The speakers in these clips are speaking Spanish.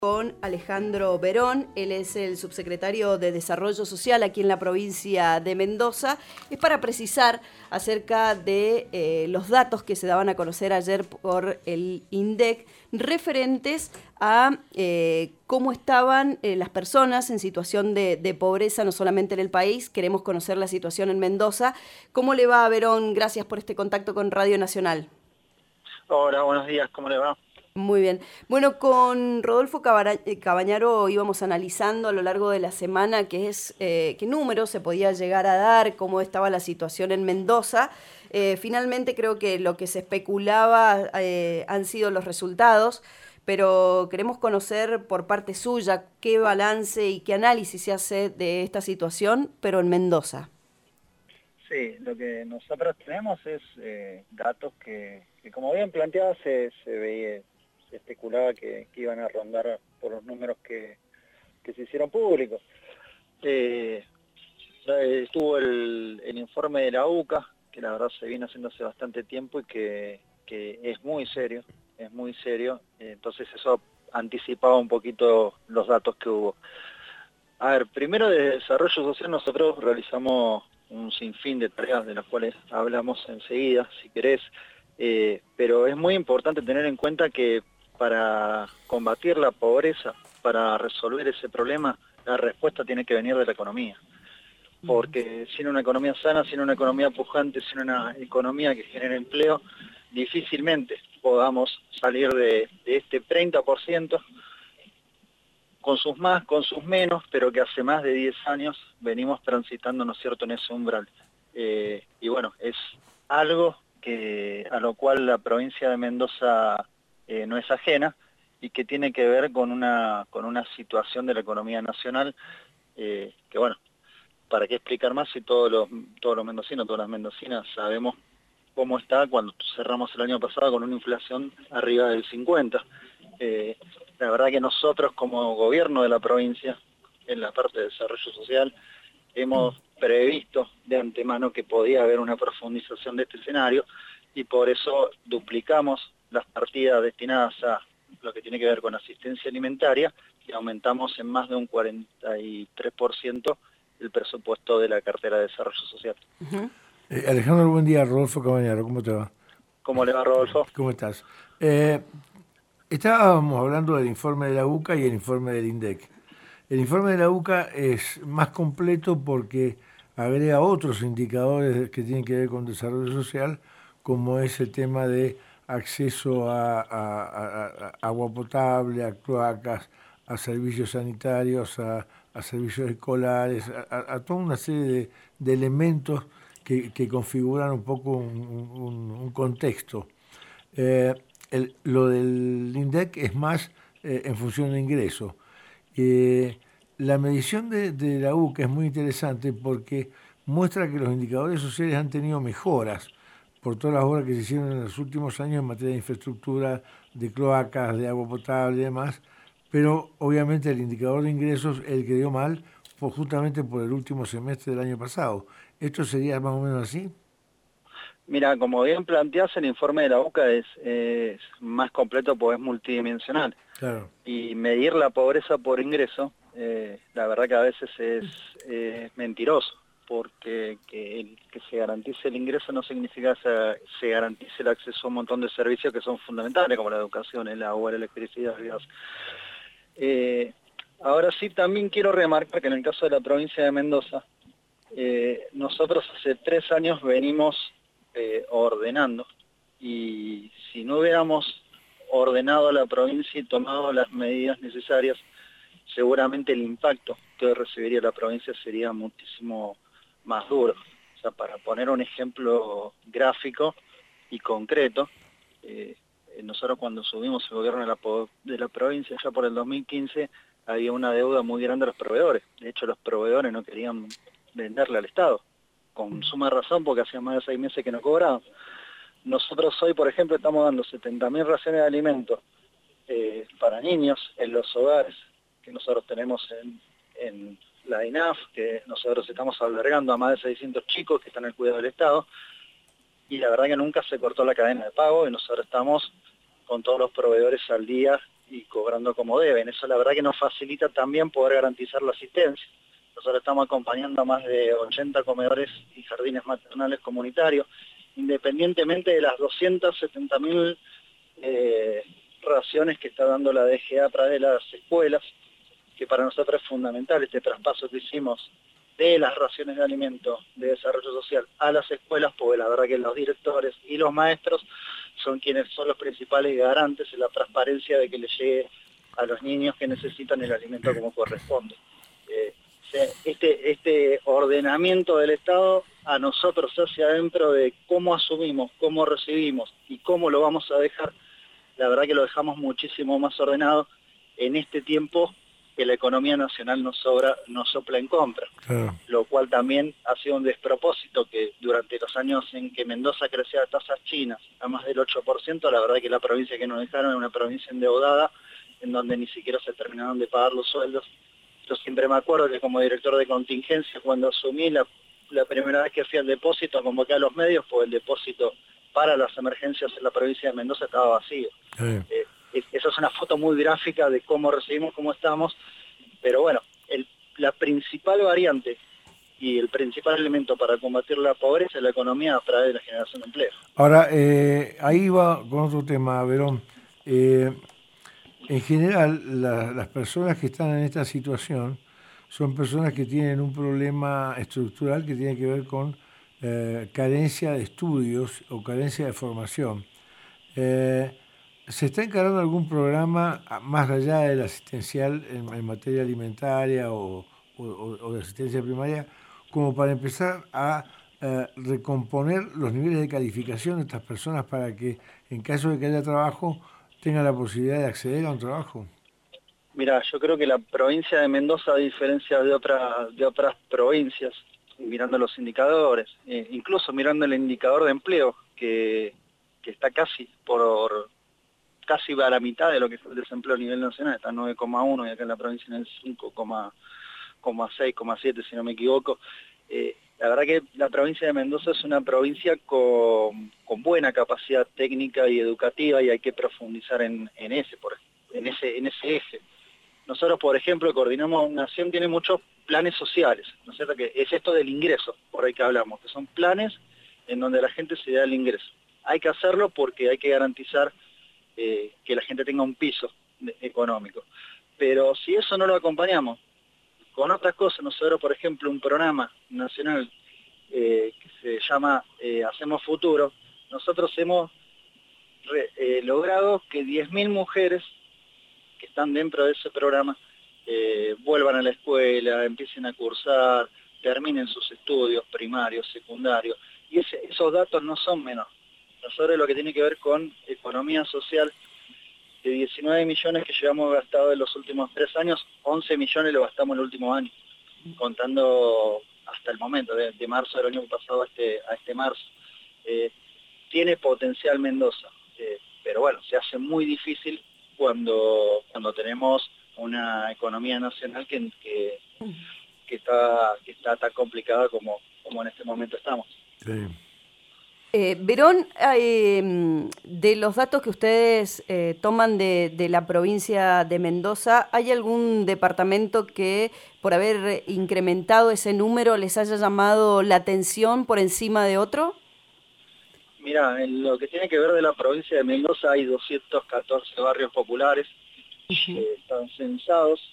Con Alejandro Verón, él es el subsecretario de Desarrollo Social aquí en la provincia de Mendoza. Es para precisar acerca de los datos que se daban a conocer ayer por el INDEC referentes a cómo estaban las personas en situación de pobreza, no solamente en el país. Queremos conocer la situación en Mendoza. ¿Cómo le va, Verón? Gracias por este contacto con Radio Nacional. Hola, buenos días, ¿cómo le va? Muy bien. Bueno, con Rodolfo Cabañaro íbamos analizando a lo largo de la semana qué números se podía llegar a dar, cómo estaba la situación en Mendoza. Finalmente creo que lo que se especulaba han sido los resultados, pero queremos conocer por parte suya qué balance y qué análisis se hace de esta situación, pero en Mendoza. Sí, lo que nosotros tenemos es datos que como bien planteado se veía, se especulaba que iban a rondar por los números que se hicieron públicos. Eh, Estuvo el informe de la UCA, que la verdad se viene haciendo hace bastante tiempo y que es muy serio, entonces eso anticipaba un poquito los datos que hubo. A ver, primero de desarrollo social nosotros realizamos un sinfín de tareas de las cuales hablamos enseguida, si querés, pero es muy importante tener en cuenta que para combatir la pobreza, para resolver ese problema, la respuesta tiene que venir de la economía. Porque sin una economía sana, sin una economía pujante, sin una economía que genere empleo, difícilmente podamos salir de este 30%, con sus más, con sus menos, pero que hace más de 10 años venimos transitando, ¿no es cierto?, en ese umbral. Y bueno, es algo a lo cual la provincia de Mendoza no es ajena y que tiene que ver con una situación de la economía nacional que bueno, ¿para qué explicar más si todos los mendocinos, todas las mendocinas sabemos cómo está cuando cerramos el año pasado con una inflación arriba del 50%? La verdad que nosotros como gobierno de la provincia, en la parte de desarrollo social, hemos previsto de antemano que podía haber una profundización de este escenario y por eso duplicamos las partidas destinadas a lo que tiene que ver con asistencia alimentaria y aumentamos en más de un 43% el presupuesto de la cartera de desarrollo social. Alejandro, buen día. Rodolfo Cabañaro, ¿cómo te va? ¿Cómo le va, Rodolfo? ¿Cómo estás? Estábamos hablando del informe de la UCA y el informe del INDEC. El informe de la UCA es más completo porque agrega otros indicadores que tienen que ver con desarrollo social, como es el tema de acceso a agua potable, a cloacas, a servicios sanitarios, a servicios escolares, a toda una serie de elementos que configuran un poco un contexto. Lo del INDEC es más en función de ingreso. La medición de la UCA es muy interesante porque muestra que los indicadores sociales han tenido mejoras por todas las obras que se hicieron en los últimos años en materia de infraestructura, de cloacas, de agua potable y demás, pero obviamente el indicador de ingresos, el que dio mal, fue justamente por el último semestre del año pasado. ¿Esto sería más o menos así? Mira, como bien planteás, el informe de la UCA es más completo porque es multidimensional. Claro. Y medir la pobreza por ingreso, la verdad que a veces es mentiroso, porque que se garantice el ingreso no significa que se garantice el acceso a un montón de servicios que son fundamentales, como la educación, el agua, la electricidad, el gas. Ahora sí, también quiero remarcar que en el caso de la provincia de Mendoza, nosotros hace 3 años venimos ordenando, y si no hubiéramos ordenado a la provincia y tomado las medidas necesarias, seguramente el impacto que recibiría la provincia sería muchísimo más duro. O sea, para poner un ejemplo gráfico y concreto, nosotros cuando subimos el gobierno de la provincia, ya por el 2015, había una deuda muy grande a los proveedores. De hecho, los proveedores no querían venderle al Estado, con suma razón, porque hacía más de 6 meses que no cobraban. Nosotros hoy, por ejemplo, estamos dando 70.000 raciones de alimentos para niños en los hogares que nosotros tenemos en la INAF, que nosotros estamos albergando a más de 600 chicos que están al cuidado del Estado, y la verdad que nunca se cortó la cadena de pago y nosotros estamos con todos los proveedores al día y cobrando como deben. Eso la verdad que nos facilita también poder garantizar la asistencia. Nosotros estamos acompañando a más de 80 comedores y jardines maternales comunitarios, independientemente de las 270.000 raciones que está dando la DGA a través de las escuelas, que para nosotros es fundamental este traspaso que hicimos de las raciones de alimento de desarrollo social a las escuelas, porque la verdad que los directores y los maestros son quienes son los principales garantes en la transparencia de que les llegue a los niños que necesitan el alimento como corresponde. Este ordenamiento del Estado a nosotros hacia adentro de cómo asumimos, cómo recibimos y cómo lo vamos a dejar, la verdad que lo dejamos muchísimo más ordenado en este tiempo que la economía nacional nos sopla en contra, lo cual también ha sido un despropósito que durante los años en que Mendoza crecía a tasas chinas a más del 8%, la verdad que la provincia que nos dejaron es una provincia endeudada, en donde ni siquiera se terminaron de pagar los sueldos. Yo siempre me acuerdo que como director de contingencia, cuando asumí la primera vez que fui al depósito, convoqué a los medios, pues el depósito para las emergencias en la provincia de Mendoza estaba vacío. Esa es una foto muy gráfica de cómo recibimos, cómo estamos, pero bueno, la principal variante y el principal elemento para combatir la pobreza es la economía a través de la generación de empleo. Ahora, ahí va con otro tema, Verón. En general, las personas que están en esta situación son personas que tienen un problema estructural que tiene que ver con carencia de estudios o carencia de formación. ¿Se está encarando algún programa más allá del asistencial en materia alimentaria o de asistencia primaria como para empezar a recomponer los niveles de calificación de estas personas para que en caso de que haya trabajo tengan la posibilidad de acceder a un trabajo? Mira, yo creo que la provincia de Mendoza, a diferencia de otras provincias, mirando los indicadores, incluso mirando el indicador de empleo, que está casi a la mitad de lo que es el desempleo a nivel nacional, está en 9,1 y acá en la provincia en el 5,6, 7 si no me equivoco. La verdad que la provincia de Mendoza es una provincia con buena capacidad técnica y educativa y hay que profundizar en ese eje. Nosotros, por ejemplo, coordinamos Nación, tiene muchos planes sociales, ¿no es cierto? Que es esto del ingreso, por ahí que hablamos, que son planes en donde la gente se da el ingreso. Hay que hacerlo porque hay que garantizar que la gente tenga un piso económico. Pero si eso no lo acompañamos con otras cosas, nosotros, por ejemplo, un programa nacional que se llama Hacemos Futuro, nosotros hemos logrado que 10.000 mujeres que están dentro de ese programa vuelvan a la escuela, empiecen a cursar, terminen sus estudios primarios, secundarios, y esos datos no son menores. Nosotros lo que tiene que ver con economía social, de 19 millones que llevamos gastado en los últimos 3 años, 11 millones lo gastamos en el último año, contando hasta el momento, de marzo del año pasado a este marzo. Tiene potencial Mendoza, pero bueno, se hace muy difícil cuando tenemos una economía nacional que está tan complicada como en este momento estamos. Sí. Verón, de los datos que ustedes toman de la provincia de Mendoza, ¿hay algún departamento que por haber incrementado ese número les haya llamado la atención por encima de otro? Mira, en lo que tiene que ver de la provincia de Mendoza hay 214 barrios populares que están censados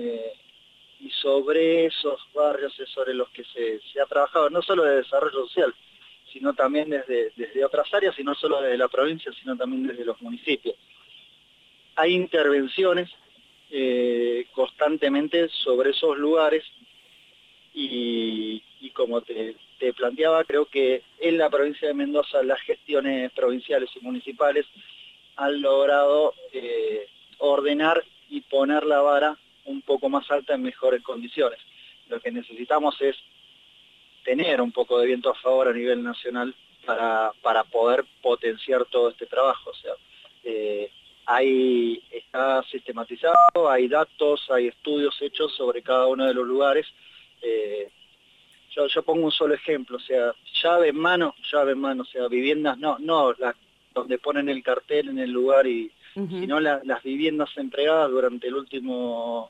y sobre esos barrios es sobre los que se ha trabajado no solo de desarrollo social, sino también desde otras áreas, y no solo desde la provincia, sino también desde los municipios. Hay intervenciones constantemente sobre esos lugares y como te planteaba, creo que en la provincia de Mendoza las gestiones provinciales y municipales han logrado ordenar y poner la vara un poco más alta en mejores condiciones. Lo que necesitamos es tener un poco de viento a favor a nivel nacional para poder potenciar todo este trabajo. O sea, está sistematizado, hay datos, hay estudios hechos sobre cada uno de los lugares. Yo pongo un solo ejemplo, o sea, llave en mano, o sea, viviendas, no donde ponen el cartel en el lugar y sino las viviendas entregadas durante los últimos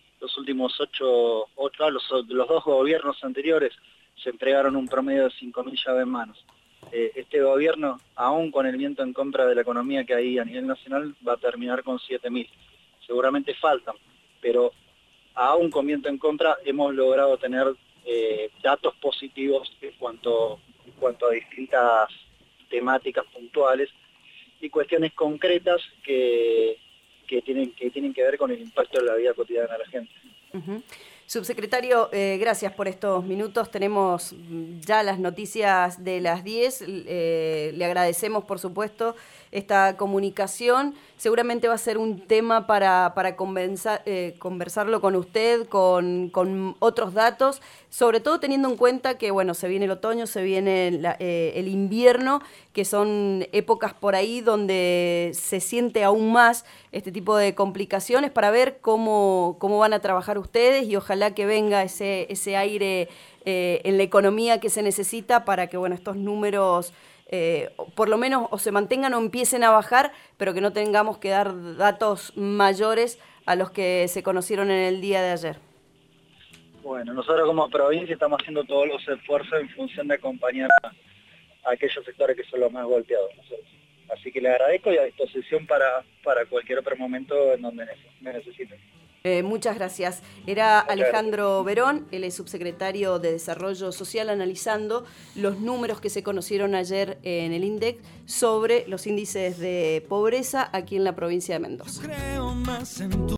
los dos gobiernos anteriores se entregaron un promedio de 5.000 llaves en manos. Este gobierno, aún con el viento en contra de la economía que hay a nivel nacional, va a terminar con 7.000. Seguramente faltan, pero aún con viento en contra hemos logrado tener datos positivos en cuanto a distintas temáticas puntuales y cuestiones concretas que tienen que ver con el impacto de la vida cotidiana de la gente. Uh-huh. Subsecretario, gracias por estos minutos. Tenemos ya las noticias de las 10. Le agradecemos, por supuesto, esta comunicación. Seguramente va a ser un tema para conversarlo con usted, con otros datos, sobre todo teniendo en cuenta que, bueno, se viene el otoño, se viene el invierno, que son épocas por ahí donde se siente aún más este tipo de complicaciones, para ver cómo van a trabajar ustedes y ojalá que venga ese aire en la economía que se necesita para que, bueno, estos números por lo menos o se mantengan o empiecen a bajar, pero que no tengamos que dar datos mayores a los que se conocieron en el día de ayer. Bueno, nosotros como provincia estamos haciendo todos los esfuerzos en función de acompañar a aquellos sectores que son los más golpeados nosotros. Así que le agradezco y a disposición para cualquier otro momento en donde me necesiten. Muchas gracias. Era Alejandro Verón, él es subsecretario de Desarrollo Social, analizando los números que se conocieron ayer en el INDEC sobre los índices de pobreza aquí en la provincia de Mendoza.